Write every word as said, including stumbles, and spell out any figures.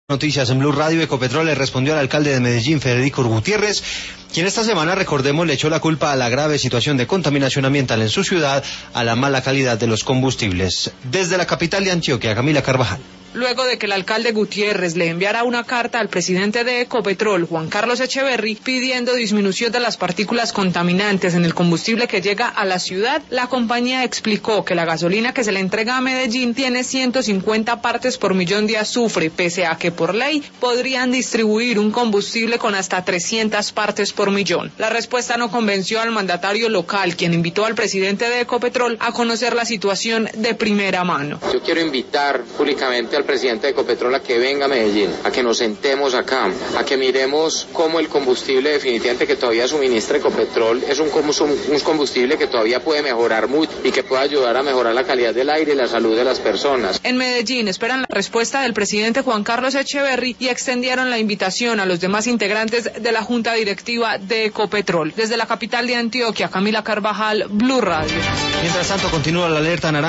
Noticias en Blue Radio. Ecopetrol le respondió al alcalde de Medellín, Federico Gutiérrez, quien esta semana, recordemos, le echó la culpa a la grave situación de contaminación ambiental en su ciudad, a la mala calidad de los combustibles. Desde la capital de Antioquia, Camila Carvajal. Luego de que el alcalde Gutiérrez le enviara una carta al presidente de Ecopetrol, Juan Carlos Echeverry, pidiendo disminución de las partículas contaminantes en el combustible que llega a la ciudad, la compañía explicó que la gasolina que se le entrega a Medellín tiene ciento cincuenta partes por millón de azufre, pese a que por ley podrían distribuir un combustible con hasta trescientas partes por millón. La respuesta no convenció al mandatario local, quien invitó al presidente de Ecopetrol a conocer la situación de primera mano. Yo quiero invitar públicamente al presidente de Ecopetrol a que venga a Medellín, a que nos sentemos acá, a que miremos cómo el combustible definitivamente que todavía suministra Ecopetrol es un, un combustible que todavía puede mejorar mucho y que puede ayudar a mejorar la calidad del aire y la salud de las personas. En Medellín esperan la respuesta del presidente Juan Carlos Echeverry y extendieron la invitación a los demás integrantes de la junta directiva de Ecopetrol. Desde la capital de Antioquia, Camila Carvajal, Blue Radio. Mientras tanto, continúa la alerta naranja.